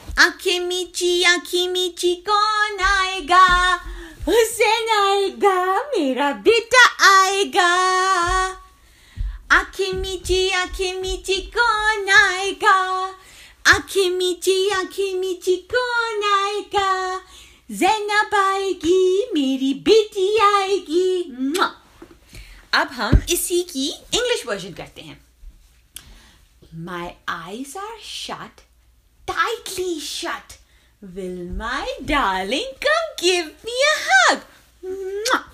आंखें मीची कौन आएगा? हुसैन आएगा, मेरा बेटा आएगा। आंखें मीची कौन आएगा? आंखें मीची कौन आएगा? ज़ैनब आएगी, मेरी बेटी आएगी। अब हम इसी की इंग्लिश वर्जन करते हैं। My eyes are shut, tightly shut. Will my darling come give me a hug?